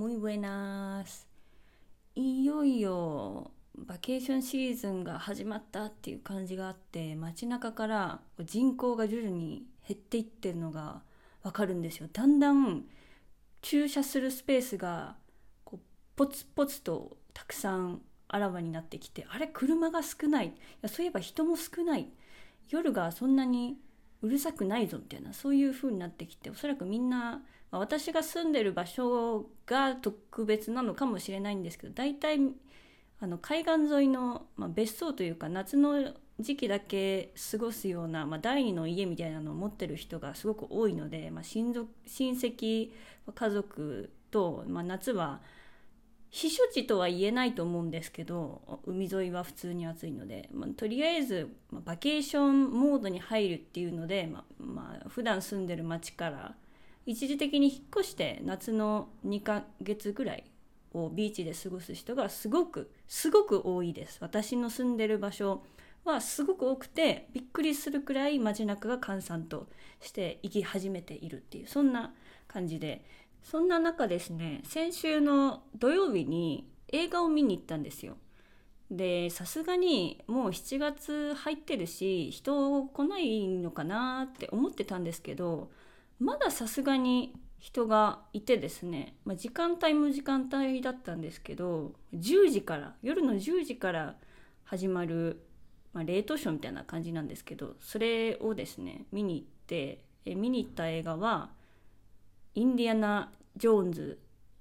Muy buenas。いよいよバケーションシーズンが始まったっていう感じがあって、街中から人口が徐々に減っていってるのがわかるんですよ。だんだん駐車するスペースがこうポツポツとたくさんあらわになってきて、あれ車が少ない、いやそういえば人も少ない、夜がそんなにうるさくないぞみたいな、そういう風になってきて、おそらくみんな、私が住んでる場所が特別なのかもしれないんですけど、大体海岸沿いの、別荘というか夏の時期だけ過ごすような、第二の家みたいなのを持ってる人がすごく多いので、親戚家族と、夏は避暑地とは言えないと思うんですけど、海沿いは普通に暑いので、とりあえず、バケーションモードに入るっていうので、普段住んでる町から一時的に引っ越して夏の2ヶ月ぐらいをビーチで過ごす人がすごく多いです。私の住んでる場所はすごく多くて、びっくりするくらい街中が閑散として生き始めているっていう、そんな感じで、そんな中ですね、先週の土曜日に映画を見に行ったんですよ。で、さすがにもう7月入ってるし、人来ないのかなって思ってたんですけど、まださすがに人がいてですね、時間帯も時間帯だったんですけど、夜の10時から始まる、レートショーみたいな感じなんですけど、それをですね、見に行って、見に行った映画は、インディアナ・ジョーンズ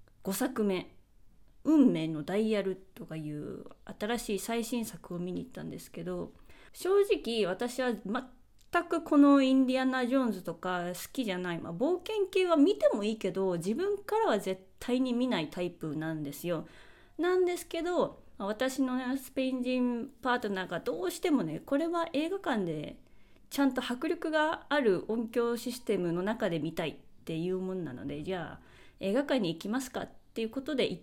5作目、運命のダイヤルとかいう新しい最新作を見に行ったんですけど、正直私は全くこのインディアナ・ジョーンズとか好きじゃない、冒険系は見てもいいけど自分からは絶対に見ないタイプなんですよ。なんですけど、私の、スペイン人パートナーがどうしてもね、これは映画館でちゃんと迫力がある音響システムの中で見たいっていうもんなので、じゃあ映画館に行きますかっていうことで行って、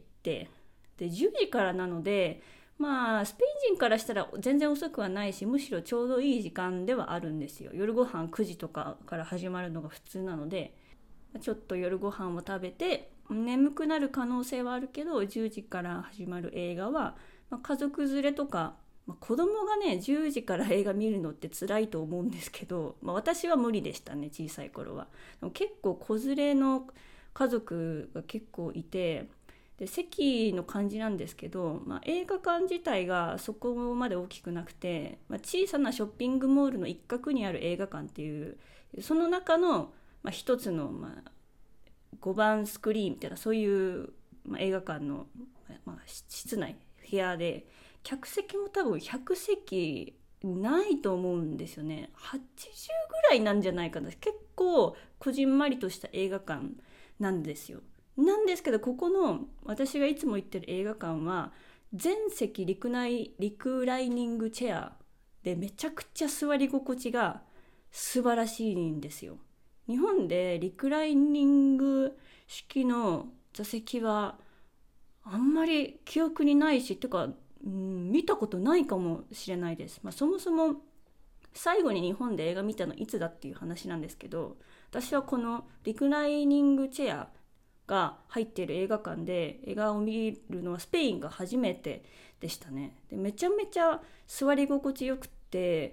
で10時からなので、スペイン人からしたら全然遅くはないし、むしろちょうどいい時間ではあるんですよ。夜ご飯9時とかから始まるのが普通なので、ちょっと夜ご飯を食べて眠くなる可能性はあるけど、10時から始まる映画は、家族連れとか、子供がね10時から映画見るのって辛いと思うんですけど、私は無理でしたね、小さい頃は。でも結構子連れの家族が結構いて、で席の感じなんですけど、映画館自体がそこまで大きくなくて、小さなショッピングモールの一角にある映画館っていう、その中の、一つの、5番スクリーンみたいな、そういう、映画館の、室内部屋で、客席も多分100席ないと思うんですよね。80ぐらいなんじゃないかな。結構こじんまりとした映画館なんですよ。なんですけど、ここの私がいつも行ってる映画館は全席リクライニングチェアで、めちゃくちゃ座り心地が素晴らしいんですよ。日本でリクライニング式の座席はあんまり記憶にないし、てか、見たことないかもしれないです。そもそも最後に日本で映画見たのいつだっていう話なんですけど、私はこのリクライニングチェアが入っている映画館で映画を見るのはスペインが初めてでしたね。でめちゃめちゃ座り心地よくって、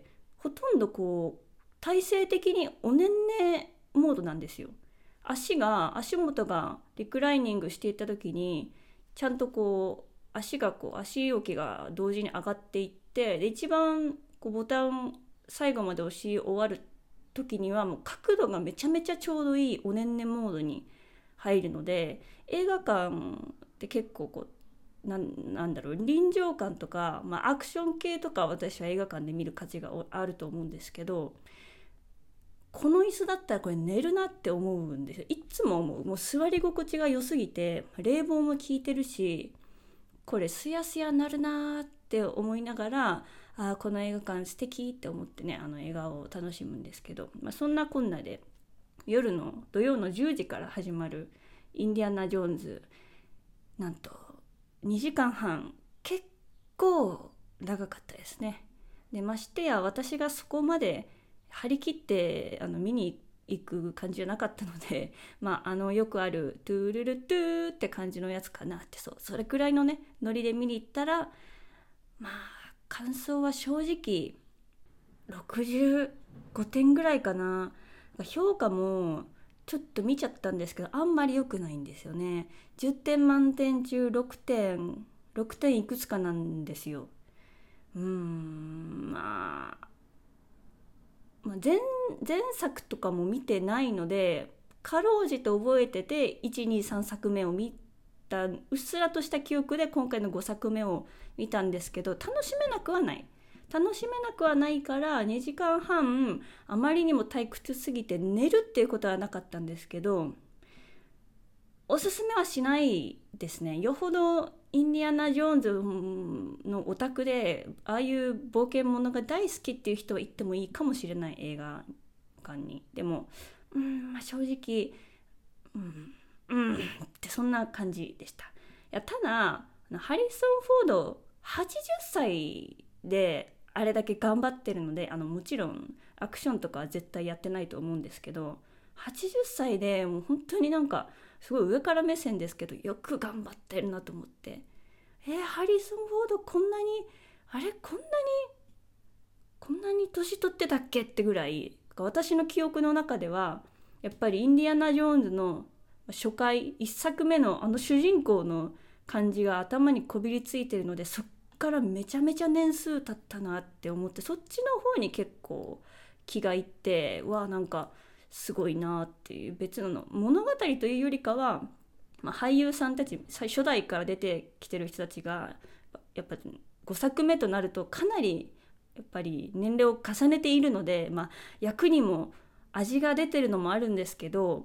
ほとんど体勢的におねんねモードなんですよ。足元がリクライニングしていった時に、ちゃんと足置きが同時に上がっていって、で一番ボタン最後まで押し終わる時にはもう角度がめちゃめちゃちょうどいいおねんねモードに入るので、映画館って結構なんだろう、臨場感とか、アクション系とか私は映画館で見る価値があると思うんですけど、この椅子だったらこれ寝るなって思うんですよ。いつも思う。もう座り心地が良すぎて、冷房も効いてるし、これすやすやなるなって思いながら、この映画館素敵って思ってね、映画を楽しむんですけど、そんなこんなで土曜の10時から始まるインディアナ・ジョーンズ、なんと2時間半、結構長かったですね。でましてや私がそこまで張り切って見に行く感じじゃなかったので、よくあるトゥルルトゥーって感じのやつかなって、それくらいのねノリで見に行ったら、感想は正直65点ぐらいかな。評価もちょっと見ちゃったんですけど、あんまり良くないんですよね。10点満点中6点いくつかなんですよ。前作とかも見てないので、かろうじて覚えてて123作目を見た、うっすらとした記憶で今回の5作目を見たんですけど、楽しめなくはないから2時間半あまりにも退屈すぎて寝るっていうことはなかったんですけど、おすすめはしないですね。よほどインディアナ・ジョーンズのオタクでああいう冒険ものが大好きっていう人は行ってもいいかもしれない、映画館に。でも正直ってそんな感じでした。いや、ただハリソン・フォード80歳であれだけ頑張ってるので、もちろんアクションとかは絶対やってないと思うんですけど、80歳でもう本当にすごい上から目線ですけど、よく頑張ってるなと思って、ハリソン・フォードこんなに年取ってたっけってぐらい、私の記憶の中ではやっぱりインディアナ・ジョーンズの初回1作目の主人公の感じが頭にこびりついてるので、そっからめちゃめちゃ年数経ったなって思って、そっちの方に結構気がいって、すごいなっていう、別の物語というよりかは、俳優さんたち初代から出てきてる人たちがやっぱ5作目となるとかなりやっぱり年齢を重ねているので、役にも味が出てるのもあるんですけど、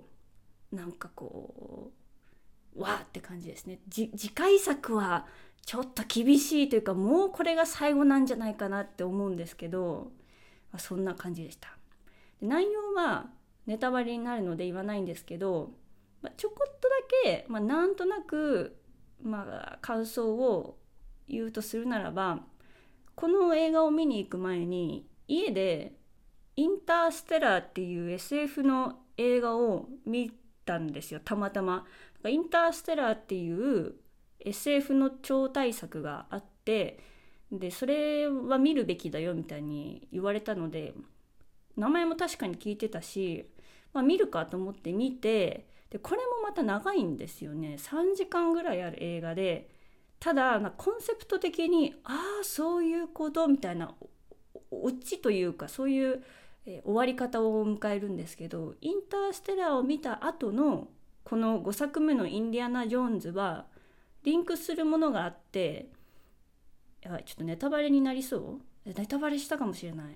わーって感じですね。次回作はちょっと厳しいというか、もうこれが最後なんじゃないかなって思うんですけど、そんな感じでした。で、内容はネタバレになるので言わないんですけど、ちょこっとだけ、なんとなく、感想を言うとするならば、この映画を見に行く前に家でインターステラーっていう SF の映画を見たんですよ、たまたま。インターステラーっていう SF の超大作があって、でそれは見るべきだよみたいに言われたので、名前も確かに聞いてたし、見るかと思って見て、でこれもまた長いんですよね。3時間ぐらいある映画で、ただコンセプト的にそういうことみたいなオチというか、そういう終わり方を迎えるんですけど、インターステラーを見た後のこの5作目のインディアナ・ジョーンズはリンクするものがあって、ちょっとネタバレになりそう、ネタバレしたかもしれない、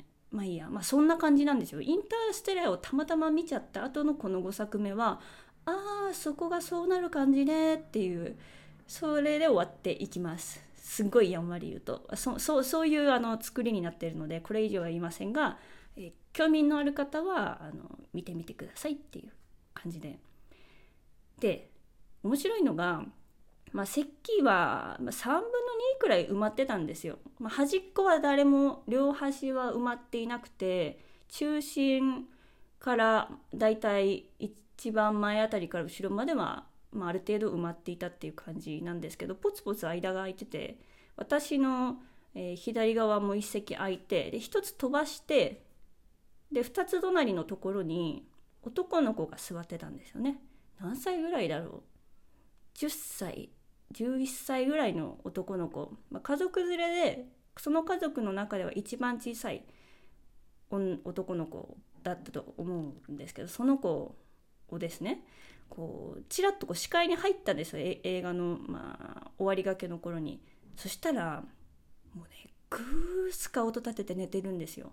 いいや、そんな感じなんですよ。インターステラーをたまたま見ちゃった後のこの5作目は、そこがそうなる感じねっていう、それで終わっていきます。すっごいやんわり言うと、そういう作りになっているので、これ以上は言いませんが、興味のある方は見てみてくださいっていう感じで。で、面白いのが、席は3分の2くらい埋まってたんですよ。端っこは誰も、両端は埋まっていなくて、中心からだいたい一番前あたりから後ろまでは、ある程度埋まっていたっていう感じなんですけど、ポツポツ間が空いてて、私の、左側も一席空いて、で1つ飛ばして、で2つ隣のところに男の子が座ってたんですよね。何歳ぐらいだろう、10歳11歳ぐらいの男の子、家族連れで、その家族の中では一番小さい男の子だったと思うんですけど、その子をですね、ちらっと視界に入ったんですよ、映画の、終わりがけの頃に。そしたらもうね、ぐーすか音立てて寝てるんですよ。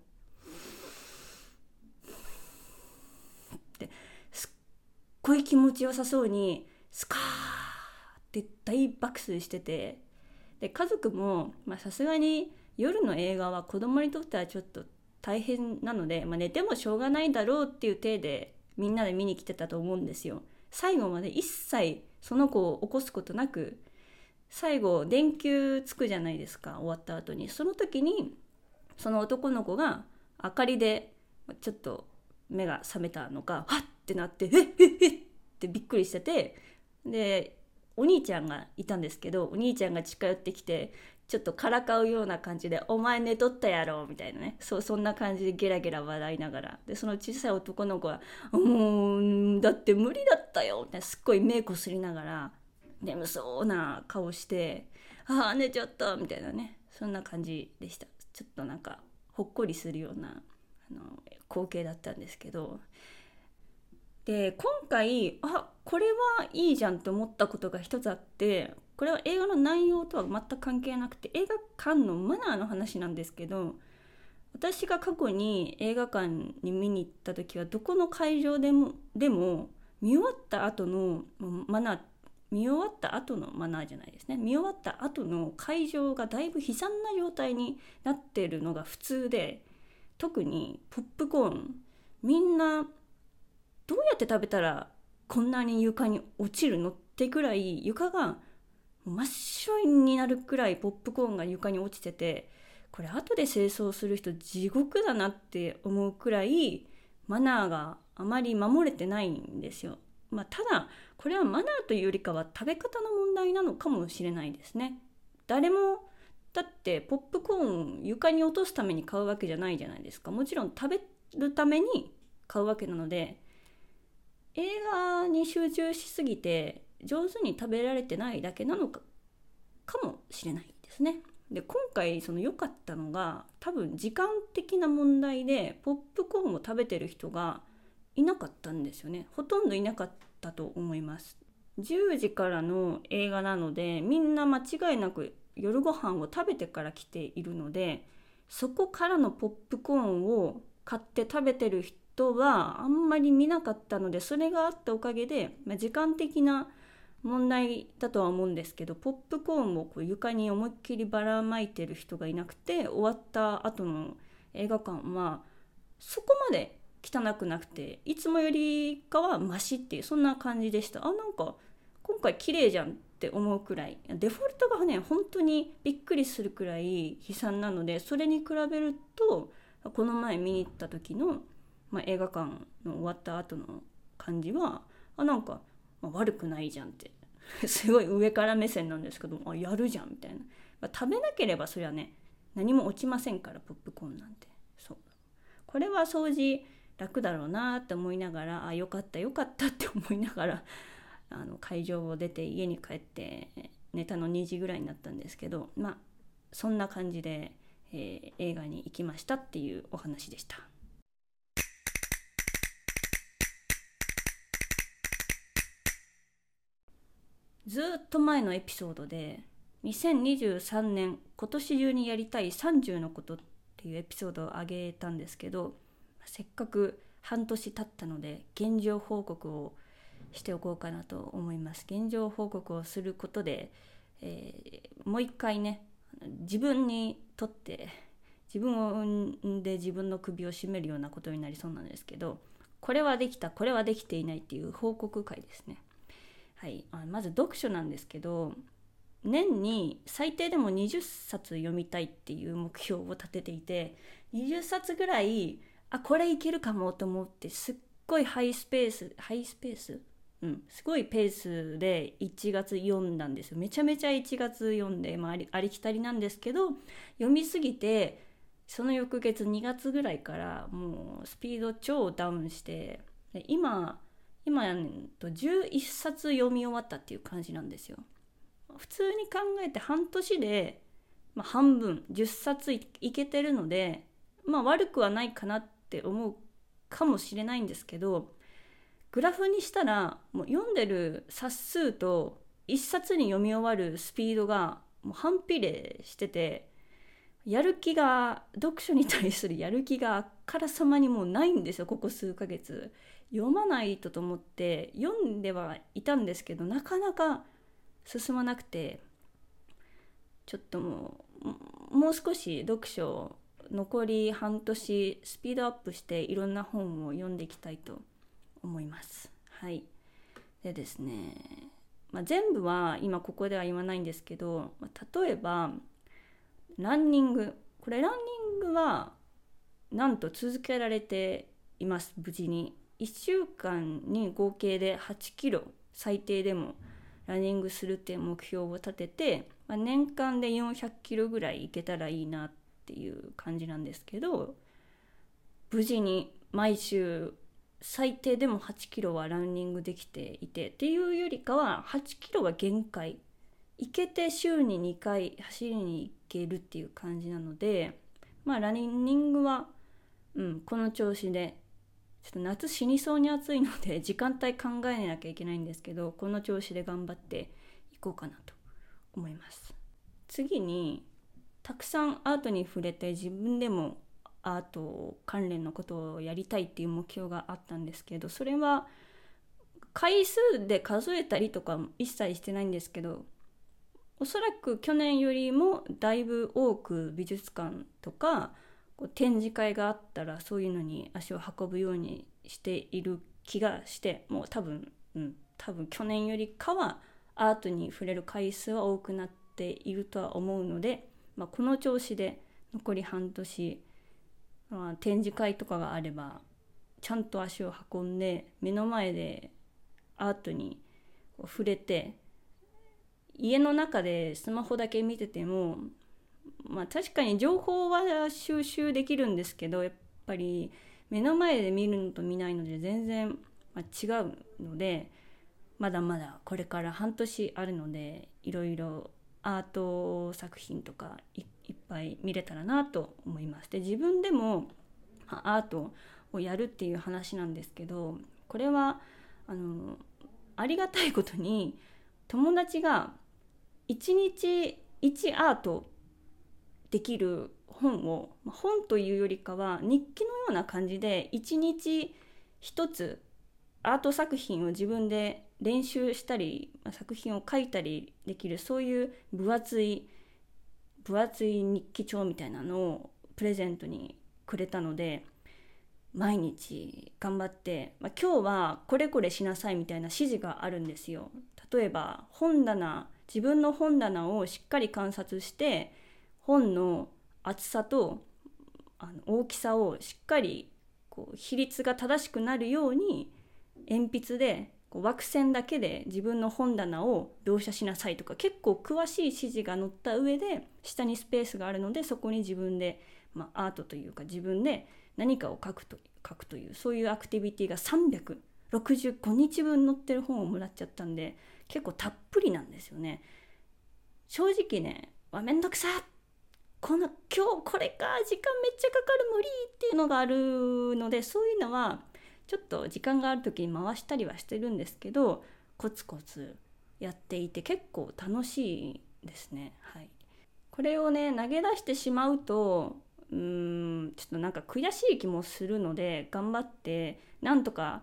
ですっごい気持ちよさそうにスカーって大爆睡してて、で家族もさすがに夜の映画は子供にとってはちょっと大変なので、寝てもしょうがないだろうっていう体でみんなで見に来てたと思うんですよ。最後まで一切その子を起こすことなく、最後電球つくじゃないですか、終わった後に。その時にその男の子が明かりでちょっと目が覚めたのか、はっってなって、えってびっくりしてて、でお兄ちゃんがいたんですけど、お兄ちゃんが近寄ってきてちょっとからかうような感じで「お前寝とったやろ」みたいなね、そんな感じでゲラゲラ笑いながら、でその小さい男の子は「もうだって無理だったよ」みたいな、すっごい目こすりながら眠そうな顔して「ああ寝ちゃった」みたいなね、そんな感じでした。ちょっとなんかほっこりするような光景だったんですけど、で今回これはいいじゃんと思ったことが一つあって、これは映画の内容とは全く関係なくて映画館のマナーの話なんですけど、私が過去に映画館に見に行った時はどこの会場でも見終わった後のマナー見終わった後のマナーじゃないですね、見終わった後の会場がだいぶ悲惨な状態になっているのが普通で、特にポップコーン、みんなどうやって食べたらこんなに床に落ちるのってくらい床が真っ白になるくらいポップコーンが床に落ちてて、これ後で清掃する人地獄だなって思うくらいマナーがあまり守れてないんですよ。ただこれはマナーというよりかは食べ方の問題なのかもしれないですね。誰もだってポップコーン床に落とすために買うわけじゃないじゃないですか。もちろん食べるために買うわけなので、映画に集中しすぎて上手に食べられてないだけなのかもしれないですね。で今回良かったのが多分時間的な問題でポップコーンを食べてる人がいなかったんですよね。ほとんどいなかったと思います。10時からの映画なのでみんな間違いなく夜ご飯を食べてから来ているので、そこからのポップコーンを買って食べてる人はあんまり見なかったので、それがあったおかげで、時間的な問題だとは思うんですけど、ポップコーンを床に思いっきりばらまいてる人がいなくて、終わった後の映画館はそこまで汚くなくていつもよりかはマシっていう、そんな感じでした。なんか今回綺麗じゃんって思うくらい、デフォルトがね本当にびっくりするくらい悲惨なので、それに比べるとこの前見に行った時の、映画館の終わった後の感じはなんか、悪くないじゃんってすごい上から目線なんですけど、やるじゃんみたいな、食べなければそりゃね何も落ちませんから、ポップコーンなんて。そうこれは掃除楽だろうなって思いながら、よかったよかったって思いながら会場を出て家に帰って寝たの2時ぐらいになったんですけど、そんな感じで、映画に行きましたっていうお話でした。ずっと前のエピソードで2023年今年中にやりたい30のことっていうエピソードを上げたんですけど、せっかく半年経ったので現状報告をしておこうかなと思います。現状報告をすることで、もう一回ね自分にとって自分を産んで自分の首を絞めるようなことになりそうなんですけど、これはできたこれはできていないっていう報告会ですね。はい、まず読書なんですけど、年に最低でも20冊読みたいっていう目標を立てていて、20冊ぐらいこれいけるかもと思ってすっごいすごいペースで1月読んだんですよ。めちゃめちゃ1月読んで、ありきたりなんですけど、読みすぎてその翌月2月ぐらいからもうスピード超ダウンして、今11冊読み終わったっていう感じなんですよ。普通に考えて半年で、半分10冊 いけてるので、悪くはないかなって思うかもしれないんですけど、グラフにしたらもう読んでる冊数と1冊に読み終わるスピードがもう反比例してて、読書に対するやる気があからさまにもうないんですよ。ここ数ヶ月読まないと思って読んではいたんですけど、なかなか進まなくて、ちょっともう少し読書残り半年スピードアップしていろんな本を読んでいきたいと思います。はい。でですね、全部は今ここでは言わないんですけど、例えばランニングはなんと続けられていいます。無事に1週間に合計で8キロ最低でもランニングするっていう目標を立てて、年間で400キロぐらいいけたらいいなっていう感じなんですけど、無事に毎週最低でも8キロはランニングできていて、っていうよりかは8キロは限界、行けて週に2回走りに行けるっていう感じなので、ランニングは、この調子で、ちょっと夏死にそうに暑いので時間帯考えなきゃいけないんですけど、この調子で頑張っていこうかなと思います。次に、たくさんアートに触れて自分でもアート関連のことをやりたいっていう目標があったんですけど、それは回数で数えたりとか一切してないんですけど、おそらく去年よりもだいぶ多く美術館とか展示会があったらそういうのに足を運ぶようにしている気がして、もう多分去年よりかはアートに触れる回数は多くなっているとは思うので、この調子で残り半年、展示会とかがあればちゃんと足を運んで目の前でアートに触れて、家の中でスマホだけ見てても、確かに情報は収集できるんですけど、やっぱり目の前で見るのと見ないので全然違うので、まだまだこれから半年あるので、いろいろアート作品とかいっぱい見れたらなと思います。で、自分でもアートをやるっていう話なんですけど、これはありがたいことに友達が1日1アートできる本を、本というよりかは日記のような感じで1日1つアート作品を自分で練習したり作品を書いたりできる、そういう分厚い日記帳みたいなのをプレゼントにくれたので、毎日頑張って、今日はこれこれしなさいみたいな指示があるんですよ。例えば自分の本棚をしっかり観察して、本の厚さと大きさをしっかり比率が正しくなるように鉛筆で枠線だけで自分の本棚を描写しなさいとか、結構詳しい指示が載った上で下にスペースがあるので、そこに自分で、アートというか自分で何かを書くという、そういうアクティビティが365日分載ってる本をもらっちゃったんで、結構たっぷりなんですよね。正直ね、めんどくさ今日これか、時間めっちゃかかる、無理っていうのがあるので、そういうのはちょっと時間がある時に回したりはしてるんですけど、コツコツやっていて結構楽しいですね。これをね投げ出してしまうとちょっとなんか悔しい気もするので、頑張ってなんとか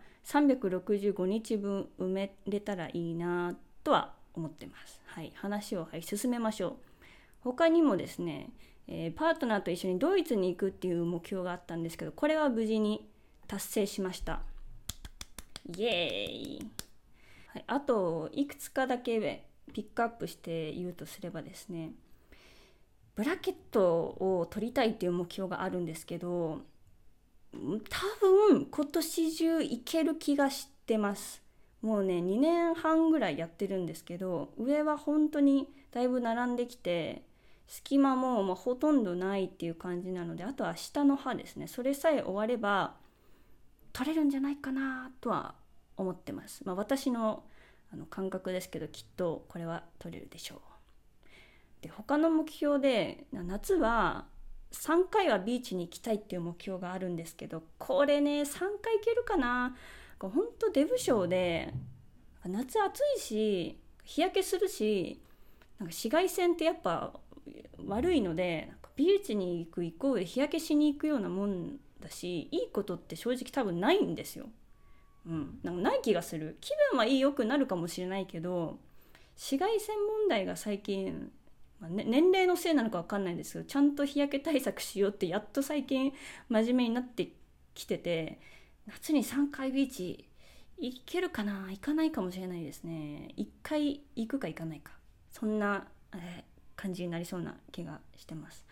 365日分埋めれたらいいなとは思ってます。話を進めましょう。他にもですね、パートナーと一緒にドイツに行くっていう目標があったんですけど、これは無事に達成しました。イエーイ。あといくつかだけピックアップして言うとすればですね、ブラケットを取りたいっていう目標があるんですけど、多分今年中いける気がしてます。もうね2年半ぐらいやってるんですけど、上は本当にだいぶ並んできて、隙間もほとんどないっていう感じなので、あとは下の歯ですね、それさえ終われば取れるんじゃないかなとは思ってます。私の感覚ですけど、きっとこれは取れるでしょう。で、他の目標で夏は3回はビーチに行きたいっていう目標があるんですけど、これね3回行けるかな。ほんとデブ症で、夏暑いし日焼けするし、紫外線ってやっぱ悪いので、ビーチに行くイコール日焼けしに行くようなもんだし、いいことって正直多分ないんですよ。なんかない気がする。気分はいい良くなるかもしれないけど、紫外線問題が最近、年齢のせいなのか分かんないんですけど、ちゃんと日焼け対策しようってやっと最近真面目になってきてて、夏に3回ビーチ行けるかな、行かないかもしれないですね。1回行くか行かないか、そんな、感じになりそうな気がしてます。あ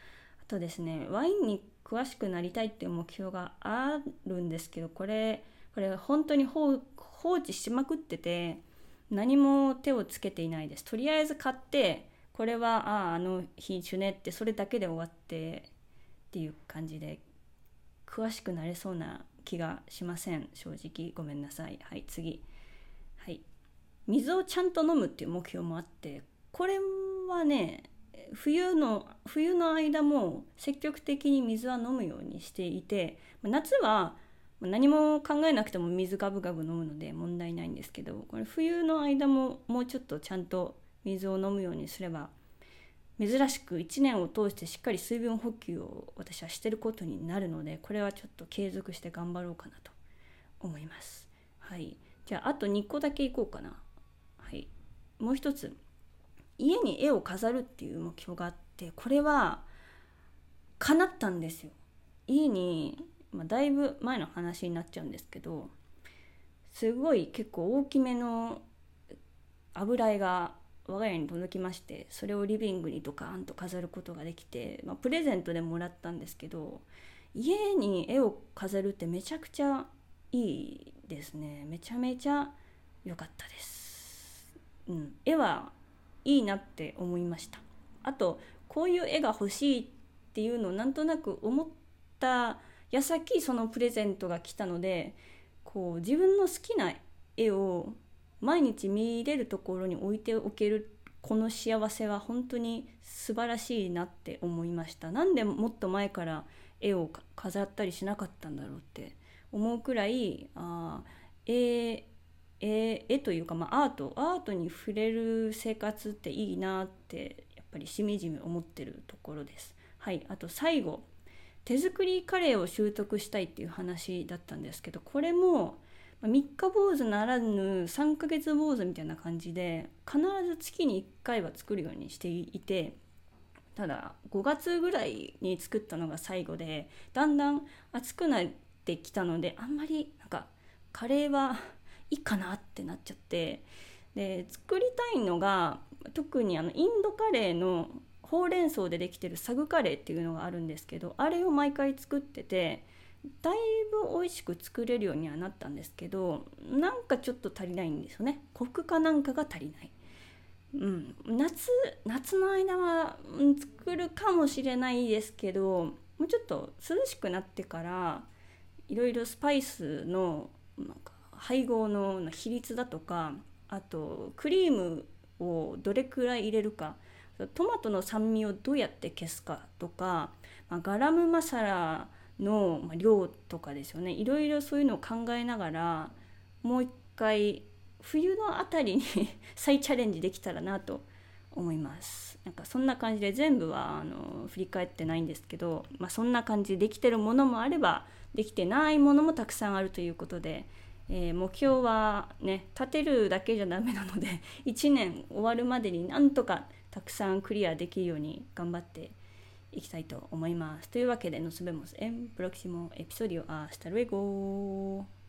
ですね、ワインに詳しくなりたいっていう目標があるんですけど、これ本当に放置しまくってて、何も手をつけていないです。とりあえず買って、これはあの品種ねって、それだけで終わってっていう感じで、詳しくなれそうな気がしません。正直ごめんなさい。はい、次。はい、水をちゃんと飲むっていう目標もあって、これはね、冬の間も積極的に水は飲むようにしていて、夏は何も考えなくても水ガブガブ飲むので問題ないんですけど、これ冬の間ももうちょっとちゃんと水を飲むようにすれば、珍しく1年を通してしっかり水分補給を私はしてることになるので、これはちょっと継続して頑張ろうかなと思います。はい、じゃああと2個だけいこうかな。はい、もう一つ、家に絵を飾るっていう目標があって、これは叶ったんですよ。家に、だいぶ前の話になっちゃうんですけど、すごい結構大きめの油絵が我が家に届きまして、それをリビングにドカーンと飾ることができて、プレゼントでもらったんですけど、家に絵を飾るってめちゃくちゃいいですね。めちゃめちゃ良かったです。絵はいいなって思いました。あと、こういう絵が欲しいっていうのをなんとなく思った矢先、そのプレゼントが来たので、こう自分の好きな絵を毎日見れるところに置いておける、この幸せは本当に素晴らしいなって思いました。なんでもっと前から絵を飾ったりしなかったんだろうって思うくらい、絵というか、アートに触れる生活っていいなってやっぱりしみじみ思ってるところです。はい、あと最後、手作りカレーを習得したいっていう話だったんですけど、これも三日坊主ならぬ3ヶ月坊主みたいな感じで、必ず月に1回は作るようにしていて、ただ5月ぐらいに作ったのが最後で、だんだん暑くなってきたので、あんまりなんかカレーはいいかなってなっちゃって、で作りたいのが、特にインドカレーのほうれん草でできてるサグカレーっていうのがあるんですけど、あれを毎回作ってて、だいぶ美味しく作れるようにはなったんですけど、なんかちょっと足りないんですよね。コクかなんかが足りない。夏の間は、作るかもしれないですけど、もうちょっと涼しくなってからいろいろスパイスのなんか配合の比率だとか、あとクリームをどれくらい入れるか、トマトの酸味をどうやって消すかとか、ガラムマサラの量とかですよね。いろいろそういうのを考えながら、もう一回冬のあたりに再チャレンジできたらなと思います。なんかそんな感じで、全部は振り返ってないんですけど、そんな感じでできてるものもあれば、できてないものもたくさんあるということで、目標はね、立てるだけじゃダメなので1年終わるまでになんとかたくさんクリアできるように頑張っていきたいと思います。というわけで、Nos vemos en próximo episodio. Hasta luego.